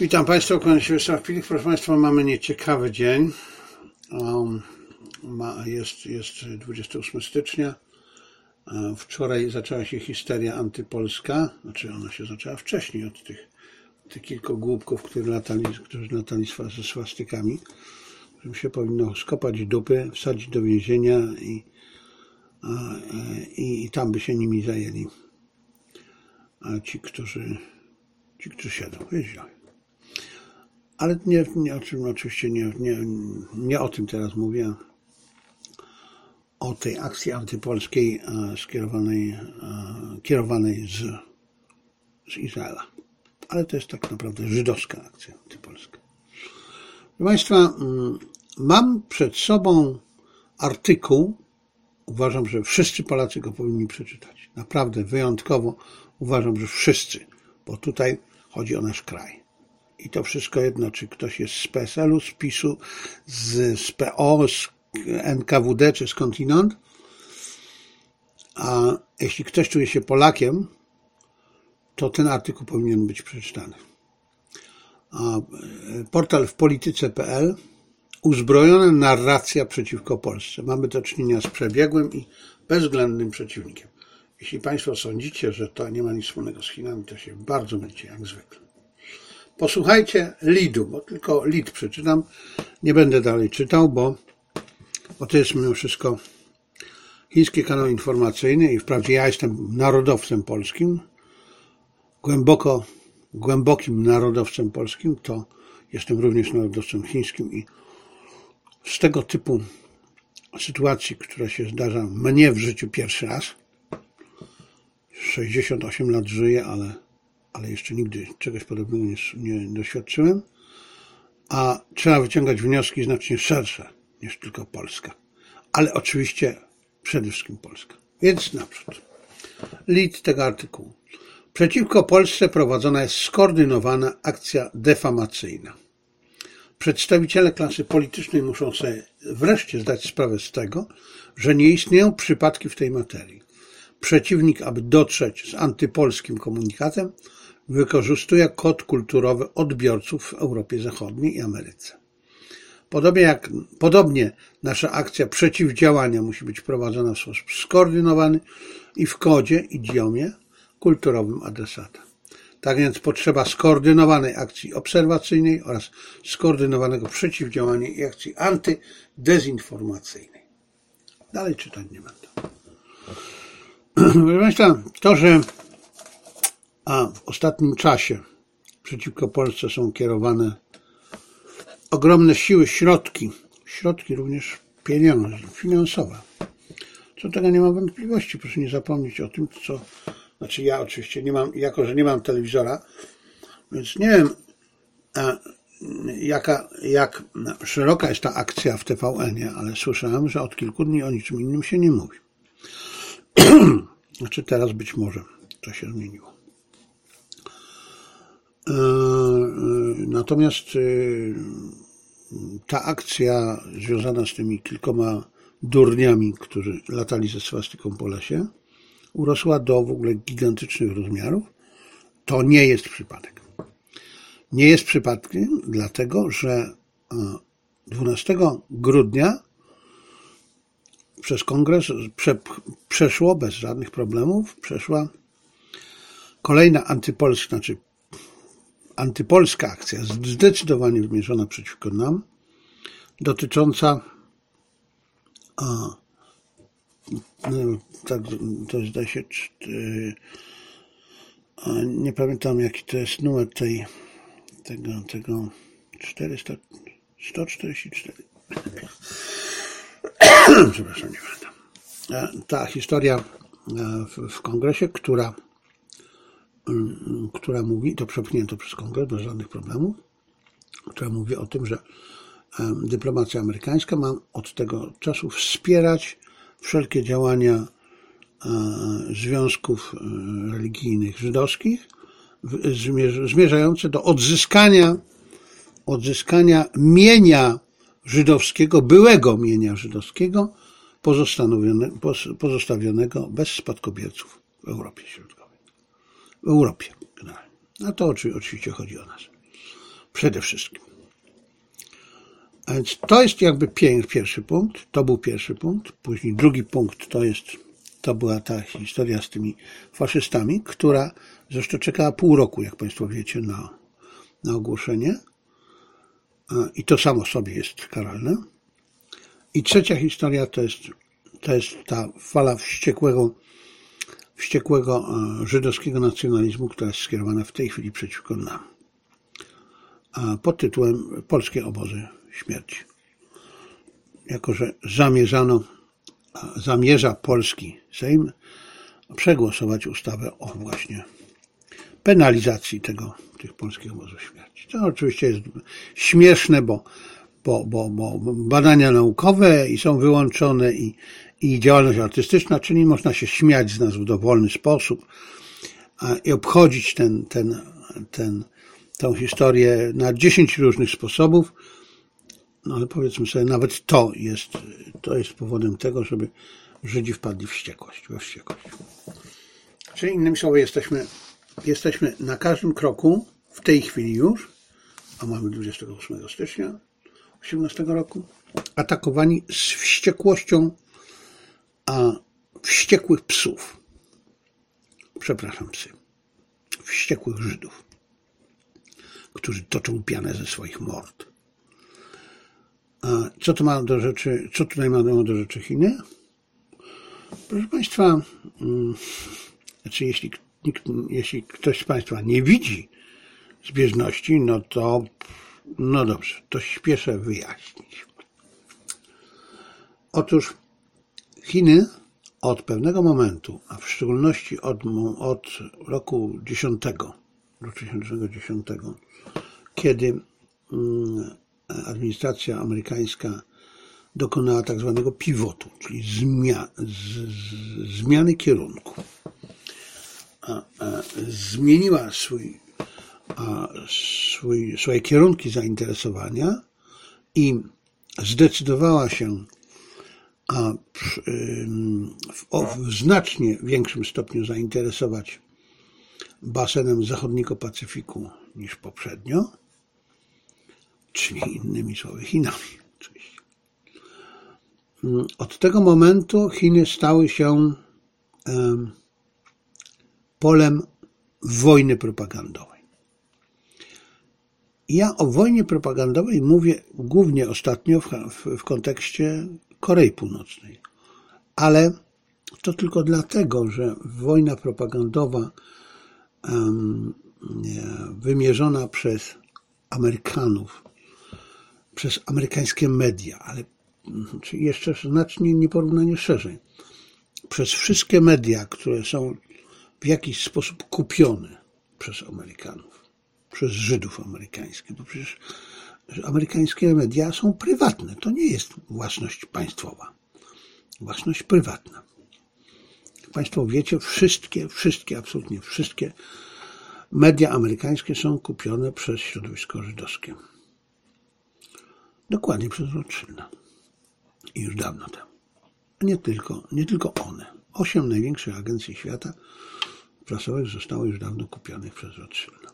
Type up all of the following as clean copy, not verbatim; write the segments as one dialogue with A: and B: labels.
A: Witam Państwa, kłaniam się Wiesław Pilik. Proszę Państwa, mamy nieciekawy dzień. Jest 28 stycznia. Wczoraj zaczęła się histeria antypolska. Znaczy ona się zaczęła wcześniej od tych kilku głupków, którzy latali ze swastykami. Którym się powinno skopać dupy, wsadzić do więzienia i tam by się nimi zajęli. A ci, którzy siedzą, wiedzieli. Ale nie o tym teraz mówię. O tej akcji antypolskiej kierowanej z Izraela. Ale to jest tak naprawdę żydowska akcja antypolska. Proszę Państwa, mam przed sobą artykuł. Uważam, że wszyscy Polacy go powinni przeczytać. Naprawdę wyjątkowo uważam, że wszyscy, bo tutaj chodzi o nasz kraj. I to wszystko jedno, czy ktoś jest z PSL-u, z PiS-u, z PO, z NKWD, czy skądinąd. A jeśli ktoś czuje się Polakiem, to ten artykuł powinien być przeczytany. Portal wpolityce.pl. Uzbrojona narracja przeciwko Polsce. Mamy do czynienia z przebiegłym i bezwzględnym przeciwnikiem. Jeśli Państwo sądzicie, że to nie ma nic wspólnego z Chinami, to się bardzo mylicie, jak zwykle. Posłuchajcie Lidu, bo tylko Lid przeczytam. Nie będę dalej czytał, bo to jest mimo wszystko chiński kanał informacyjny i wprawdzie ja jestem narodowcem polskim, głębokim narodowcem polskim, to jestem również narodowcem chińskim i z tego typu sytuacji, która się zdarza mnie w życiu pierwszy raz, 68 lat żyję, ale jeszcze nigdy czegoś podobnego nie doświadczyłem, a trzeba wyciągać wnioski znacznie szersze niż tylko Polska. Ale oczywiście przede wszystkim Polska. Więc naprzód. Lead tego artykułu. Przeciwko Polsce prowadzona jest skoordynowana akcja defamacyjna. Przedstawiciele klasy politycznej muszą sobie wreszcie zdać sprawę z tego, że nie istnieją przypadki w tej materii. Przeciwnik, aby dotrzeć z antypolskim komunikatem, wykorzystuje kod kulturowy odbiorców w Europie Zachodniej i Ameryce. Podobnie nasza akcja przeciwdziałania musi być prowadzona w sposób skoordynowany i w kodzie, idiomie kulturowym adresata. Tak więc potrzeba skoordynowanej akcji obserwacyjnej oraz skoordynowanego przeciwdziałania i akcji antydezinformacyjnej. Dalej czytać nie będę. Proszę Państwa, to, że w ostatnim czasie przeciwko Polsce są kierowane ogromne siły, środki również finansowe. Co do tego nie mam wątpliwości. Proszę nie zapomnieć o tym, znaczy ja oczywiście nie mam, jako że nie mam telewizora, więc nie wiem, jak szeroka jest ta akcja w TVN-ie, ale słyszałem, że od kilku dni o niczym innym się nie mówi. Znaczy teraz być może to się zmieniło. Natomiast ta akcja związana z tymi kilkoma durniami, którzy latali ze swastyką po lesie, urosła do w ogóle gigantycznych rozmiarów. To nie jest przypadek. Nie jest przypadkiem, dlatego że 12 grudnia przez kongres przeszło bez żadnych problemów, przeszła kolejna antypolska akcja, zdecydowanie wymierzona przeciwko nam, dotycząca to zdaje się nie pamiętam jaki to jest numer tego 144 przepraszam, nie pamiętam. Ta historia w kongresie, która mówi, to przepchnięto przez kongres bez żadnych problemów, która mówi o tym, że dyplomacja amerykańska ma od tego czasu wspierać wszelkie działania związków religijnych żydowskich zmierzające do odzyskania mienia żydowskiego, byłego mienia żydowskiego, pozostawionego bez spadkobierców w Europie Środkowej. W Europie generalnie. A to oczywiście chodzi o nas. Przede wszystkim. A więc to jest jakby pierwszy punkt, to był pierwszy punkt. Później drugi punkt to była ta historia z tymi faszystami, która zresztą czekała pół roku, jak Państwo wiecie, na ogłoszenie. I to samo sobie jest karalne. I trzecia historia to jest ta fala wściekłego żydowskiego nacjonalizmu, która jest skierowana w tej chwili przeciwko nam. Pod tytułem Polskie obozy śmierci. Jako że zamierza polski Sejm przegłosować ustawę o właśnie penalizacji tych polskich obozów śmierci. To oczywiście jest śmieszne, bo badania naukowe i są wyłączone i działalność artystyczna, czyli można się śmiać z nas w dowolny sposób i obchodzić tę historię na 10 różnych sposobów. No ale powiedzmy sobie, nawet to jest powodem tego, żeby Żydzi wpadli we wściekłość. Czyli innymi słowy, jesteśmy na każdym kroku, w tej chwili już, a mamy 28 stycznia 2018 roku, atakowani z wściekłością wściekłych psów. Przepraszam, psy. Wściekłych Żydów, którzy toczą pianę ze swoich mord. Co tutaj mają do rzeczy Chiny? Proszę Państwa, znaczy jeśli ktoś z Państwa nie widzi zbieżności, no dobrze, to śpieszę wyjaśnić. Otóż Chiny od pewnego momentu, a w szczególności od roku 2010, kiedy administracja amerykańska dokonała tak zwanego pivotu, czyli zmiany kierunku. Zmieniła swoje kierunki zainteresowania i zdecydowała się w znacznie większym stopniu zainteresować basenem zachodniego Pacyfiku niż poprzednio, czyli innymi słowy Chinami oczywiście. Od tego momentu Chiny stały się polem wojny propagandowej. Ja o wojnie propagandowej mówię głównie ostatnio w kontekście Korei Północnej, ale to tylko dlatego, że wojna propagandowa wymierzona przez Amerykanów, przez amerykańskie media, ale jeszcze znacznie nieporównanie szerzej, przez wszystkie media, które są w jakiś sposób kupione przez Amerykanów, przez Żydów amerykańskich, bo przecież amerykańskie media są prywatne, to nie jest własność państwowa, własność prywatna. Jak Państwo wiecie, absolutnie wszystkie media amerykańskie są kupione przez środowisko żydowskie. Dokładnie przez Rothschilda. I już dawno temu. Nie tylko one. 8 największych agencji świata prasowych zostało już dawno kupionych przez Rothschilda.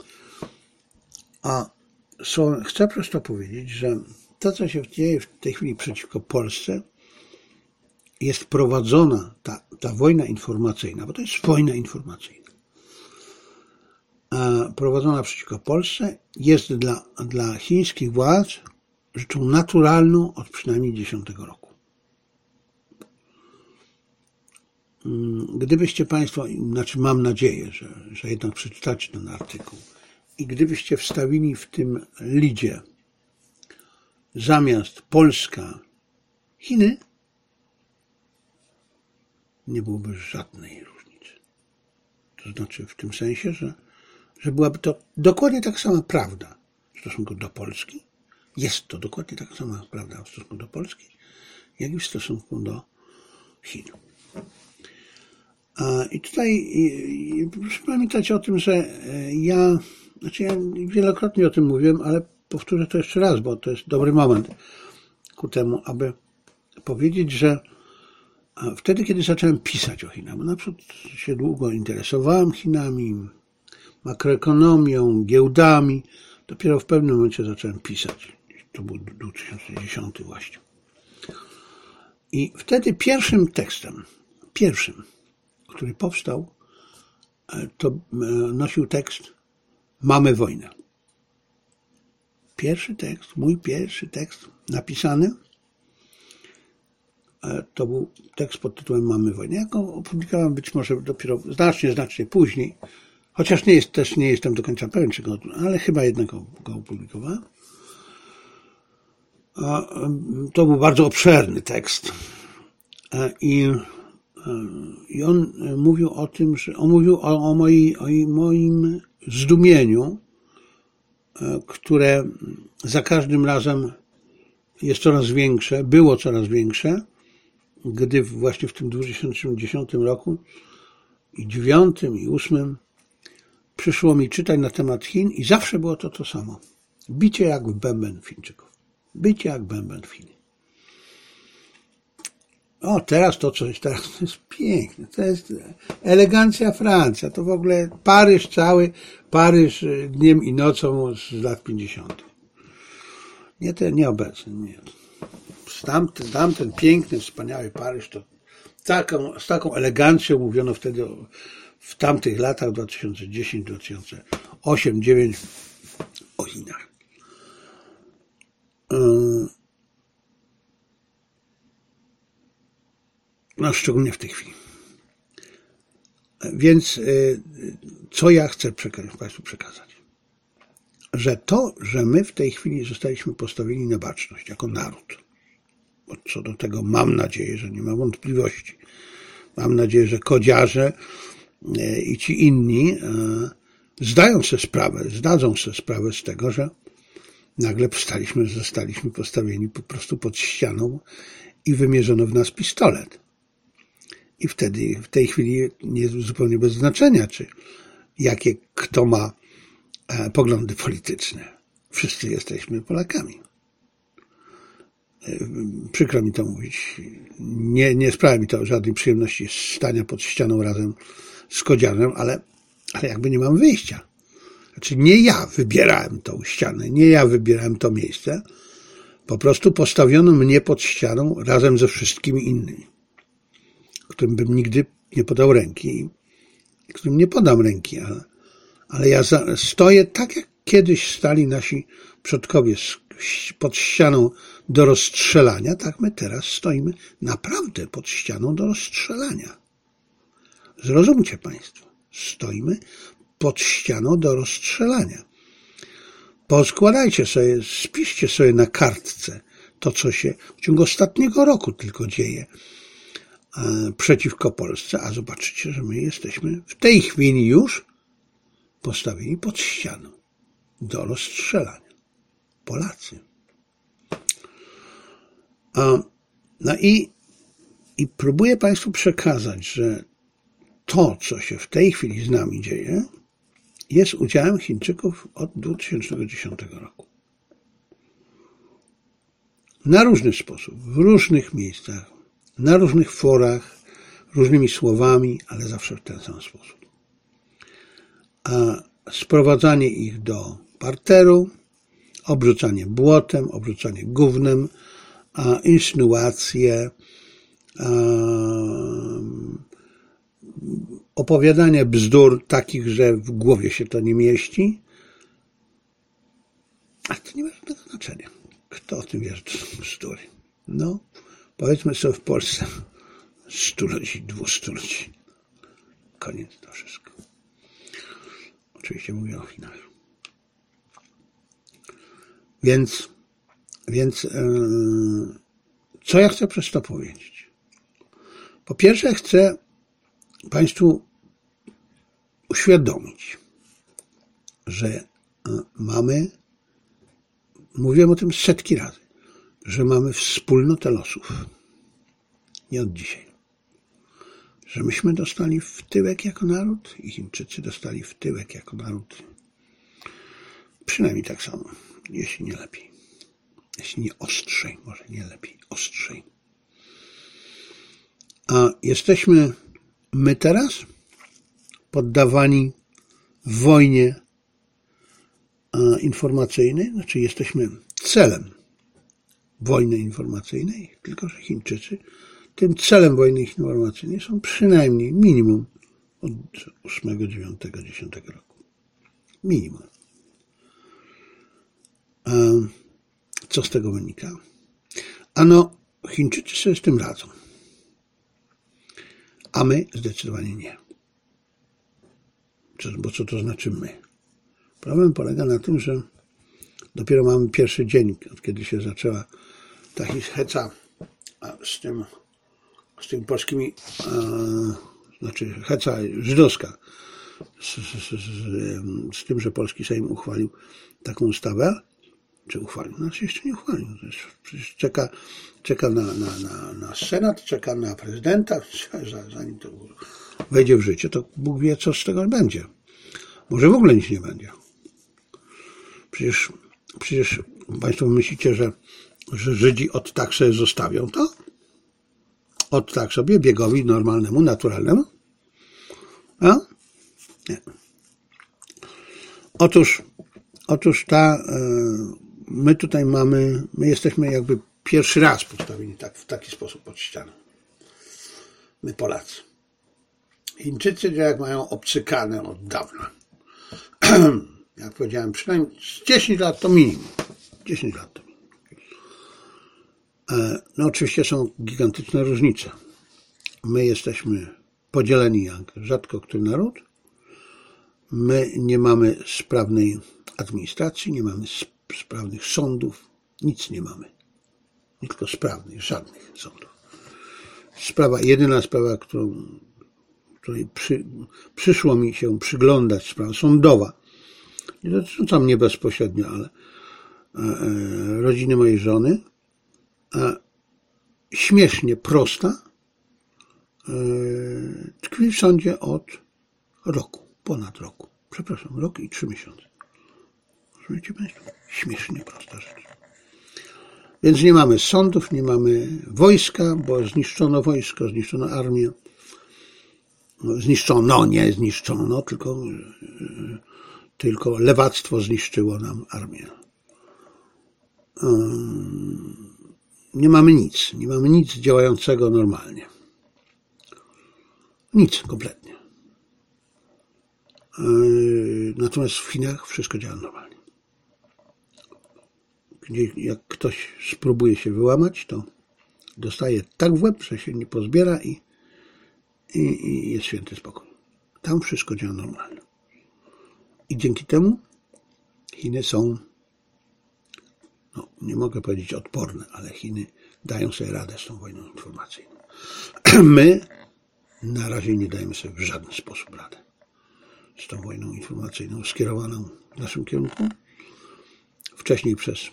A: Chcę przez to powiedzieć, że to, co się dzieje w tej chwili przeciwko Polsce, jest prowadzona, ta wojna informacyjna, bo to jest wojna informacyjna, prowadzona przeciwko Polsce, jest dla chińskich władz rzeczą naturalną od przynajmniej 10 roku. Gdybyście Państwo, mam nadzieję, że jednak przeczytacie ten artykuł i gdybyście wstawili w tym lidzie zamiast Polska Chiny, nie byłoby żadnej różnicy. To znaczy w tym sensie, że byłaby to dokładnie tak sama prawda w stosunku do Polski. Jest to dokładnie tak sama prawda w stosunku do Polski, jak i w stosunku do Chin. I tutaj proszę pamiętać o tym, że ja wielokrotnie o tym mówiłem, ale powtórzę to jeszcze raz, bo to jest dobry moment ku temu, aby powiedzieć, że wtedy, kiedy zacząłem pisać o Chinach, bo na przykład się długo interesowałem Chinami, makroekonomią, giełdami, Dopiero w pewnym momencie zacząłem pisać. To był 2010 właśnie. I wtedy pierwszym tekstem, który powstał, to nosił tekst Mamy wojnę. Mój pierwszy tekst napisany, to był tekst pod tytułem Mamy wojnę. Ja go opublikowałem być może dopiero znacznie później, chociaż nie jestem do końca pewien, ale chyba jednak go opublikowałem. To był bardzo obszerny tekst i on mówił o tym, że on mówił o moim zdumieniu, które za każdym razem jest coraz większe, było coraz większe, gdy właśnie w tym 2010 roku i 2009 i 2008 przyszło mi czytać na temat Chin i zawsze było to samo. Bicie jak w bęben Chińczyków. Bicie jak bęben Chin. Teraz to jest piękne. To jest elegancja Francja. To w ogóle Paryż dniem i nocą z lat 50. Nie obecny, nie. Tamten piękny, wspaniały Paryż, to z taką elegancją mówiono wtedy w tamtych latach 2010, 2008, 2009 o Chinach. No, szczególnie w tej chwili. Więc co ja chcę Państwu przekazać? Że my w tej chwili zostaliśmy postawieni na baczność jako naród. Bo co do tego mam nadzieję, że nie ma wątpliwości. Mam nadzieję, że kodziarze i ci inni zdadzą sobie sprawę z tego, że nagle zostaliśmy postawieni po prostu pod ścianą i wymierzono w nas pistolet. I wtedy, w tej chwili jest zupełnie bez znaczenia, jakie kto ma poglądy polityczne. Wszyscy jesteśmy Polakami. Przykro mi to mówić. Nie sprawia mi to żadnej przyjemności stania pod ścianą razem z kodziarzem, ale jakby nie mam wyjścia. Znaczy nie ja wybierałem tą ścianę, nie ja wybierałem to miejsce. Po prostu postawiono mnie pod ścianą razem ze wszystkimi innymi, którym bym nigdy nie podał ręki, którym nie podam ręki, ale ja stoję tak, jak kiedyś stali nasi przodkowie pod ścianą do rozstrzelania, tak my teraz stoimy naprawdę pod ścianą do rozstrzelania. Zrozumcie Państwo, stoimy pod ścianą do rozstrzelania. Poskładajcie sobie, spiszcie sobie na kartce to, co się w ciągu ostatniego roku tylko dzieje przeciwko Polsce, a zobaczycie, że my jesteśmy w tej chwili już postawieni pod ścianą do rozstrzelania. Polacy. No i próbuję Państwu przekazać, że to, co się w tej chwili z nami dzieje, jest udziałem Chińczyków od 2010 roku. Na różny sposób, w różnych miejscach, na różnych forach, różnymi słowami, ale zawsze w ten sam sposób. A sprowadzanie ich do parteru, obrzucanie błotem, obrzucanie gównem, insynuacje, opowiadanie bzdur takich, że w głowie się to nie mieści. Ale to nie ma żadnego znaczenia. Kto o tym wie, że to są bzdury? No, powiedzmy sobie w Polsce 100 ludzi, 200 ludzi. Koniec to wszystko. Oczywiście mówię o Chinach. Więc co ja chcę przez to powiedzieć? Po pierwsze chcę Państwu uświadomić, że mówiłem o tym setki razy, że mamy wspólnotę losów. Nie od dzisiaj. Że myśmy dostali w tyłek jako naród i Chińczycy dostali w tyłek jako naród. Przynajmniej tak samo, jeśli nie lepiej. Jeśli nie ostrzej, może nie lepiej, ostrzej. A jesteśmy my teraz poddawani wojnie informacyjny, znaczy jesteśmy celem wojny informacyjnej, tylko że Chińczycy tym celem wojny informacyjnej są przynajmniej minimum od 8, 9, 10 roku. Minimum. Co z tego wynika? Ano, Chińczycy sobie z tym radzą, a my zdecydowanie nie. Bo co to znaczy my? Problem polega na tym, że dopiero mamy pierwszy dzień, od kiedy się zaczęła ta heca z tymi polskimi, znaczy heca żydowska, z tym, że polski Sejm uchwalił taką ustawę, czy uchwalił? Znaczy jeszcze nie uchwalił. Przecież czeka na Senat, czeka na prezydenta, zanim to wejdzie w życie, to Bóg wie, co z tego będzie. Może w ogóle nic nie będzie. Przecież Państwo myślicie, że Żydzi od tak sobie zostawią to? Od tak sobie, biegowi normalnemu, naturalnemu? A? Nie. Otóż my tutaj my jesteśmy jakby pierwszy raz postawieni w taki sposób pod ścianą. My Polacy. Chińczycy jak mają obcykane od dawna. Jak powiedziałem, przynajmniej 10 lat to minimum. 10 lat to minimum. No oczywiście są gigantyczne różnice. My jesteśmy podzieleni jak rzadko który naród. My nie mamy sprawnej administracji, nie mamy sprawnych sądów, nic nie mamy. Nie tylko sprawnych, żadnych sądów. Jedyna sprawa, której przyszło mi się przyglądać, sprawa sądowa, nie dotycząca mnie bezpośrednio, ale rodziny mojej żony, śmiesznie prosta, tkwi w sądzie od roku, ponad roku. Przepraszam, rok i 3 miesiące. Rozumiecie Państwo? Śmiesznie prosta rzecz. Więc nie mamy sądów, nie mamy wojska, bo zniszczono wojsko, zniszczono armię. Nie zniszczono, tylko lewactwo zniszczyło nam armię. Nie mamy nic działającego normalnie. Nic, kompletnie. Natomiast w Chinach wszystko działa normalnie. Jak ktoś spróbuje się wyłamać, to dostaje tak w łeb, że się nie pozbiera i jest święty spokój. Tam wszystko działa normalnie. I dzięki temu Chiny są, nie mogę powiedzieć odporne, ale Chiny dają sobie radę z tą wojną informacyjną. My na razie nie dajemy sobie w żaden sposób radę z tą wojną informacyjną skierowaną w naszym kierunku. Wcześniej przez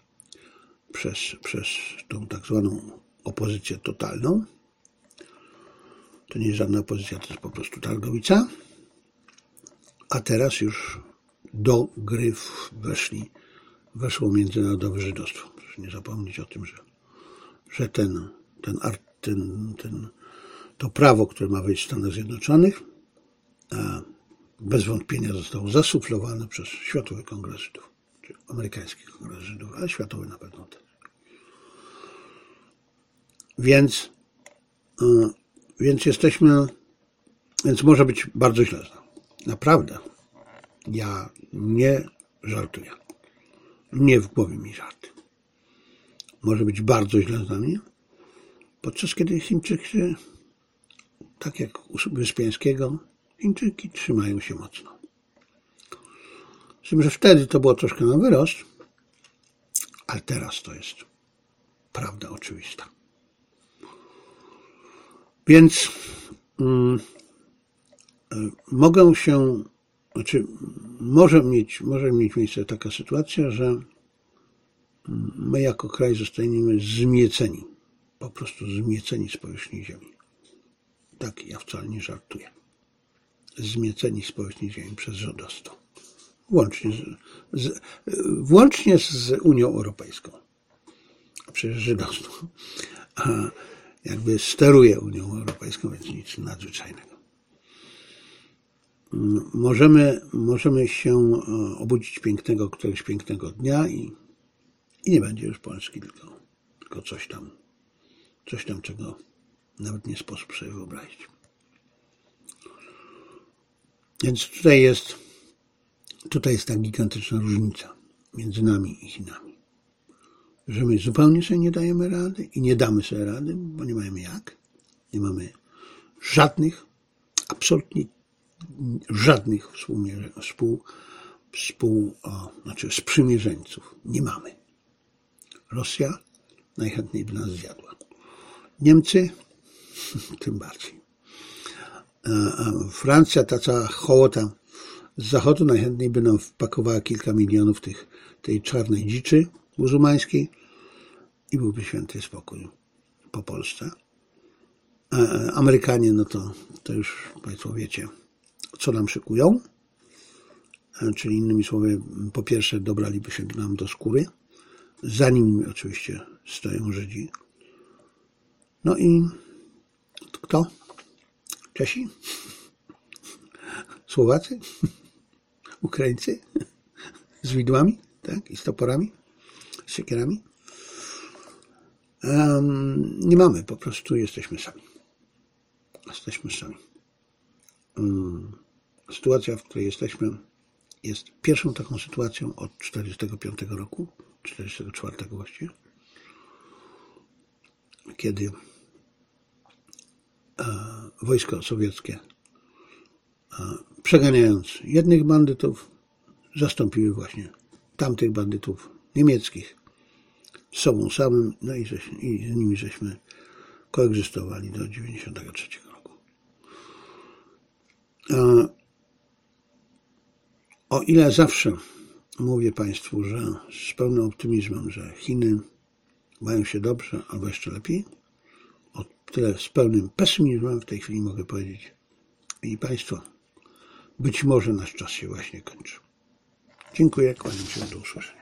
A: tą tak zwaną opozycję totalną. To nie jest żadna opozycja, to jest po prostu targowica. A teraz już do gry weszło międzynarodowe żydostwo. Proszę nie zapomnieć o tym, że to prawo, które ma wejść w Stanach Zjednoczonych, bez wątpienia zostało zasuflowane przez Światowy Kongres Żydów, czy amerykański Kongres Żydów, ale światowy na pewno też. Więc może być bardzo źle. Naprawdę. Ja nie żartuję. Nie w głowie mi żarty. Może być bardzo źle z nami, podczas kiedy Chińczycy, tak jak u Wyspiańskiego, Chińczyki trzymają się mocno. Z tym, że wtedy to było troszkę na wyrost, ale teraz to jest prawda oczywista. Więc może mieć miejsce taka sytuacja, że my jako kraj zostaniemy zmieceni, po prostu zmieceni z powierzchni ziemi. Tak, ja wcale nie żartuję. Zmieceni z powierzchni ziemi przez żydostwo. Włącznie z Unią Europejską. A przecież żydostwo jakby steruje Unią Europejską, więc nic nadzwyczajnego. możemy się obudzić któregoś pięknego dnia i nie będzie już Polski, tylko coś tam, czego nawet nie sposób sobie wyobrazić. Więc tutaj jest ta gigantyczna różnica między nami i Chinami, że my zupełnie sobie nie dajemy rady i nie damy sobie rady, bo nie mamy jak. Nie mamy absolutnie żadnych sprzymierzeńców. Nie mamy. Rosja najchętniej by nas zjadła. Niemcy tym bardziej. Francja, ta cała hołota z zachodu, najchętniej by nam wpakowała kilka milionów tej czarnej dziczy muzułmańskiej i byłby święty spokój po Polsce. Amerykanie, no to już Państwo wiecie, co nam szykują. Czyli innymi słowy, po pierwsze dobraliby się nam do skóry, za nimi oczywiście stoją Żydzi. No i kto? Czesi? Słowacy? Ukraińcy? Z widłami, tak? I z toporami? Z siekierami? Nie mamy, po prostu jesteśmy sami. Sytuacja, w której jesteśmy, jest pierwszą taką sytuacją od 1945 roku, 1944 właściwie, kiedy wojsko sowieckie, przeganiając jednych bandytów, zastąpiły właśnie tamtych bandytów niemieckich sobą samym, no i z nimi żeśmy koegzystowali do 1993 roku. O ile zawsze mówię Państwu, że z pełnym optymizmem, że Chiny mają się dobrze albo jeszcze lepiej, o tyle z pełnym pesymizmem w tej chwili mogę powiedzieć: i Państwo, być może nasz czas się właśnie kończy. Dziękuję, kłaniam się, do usłyszenia.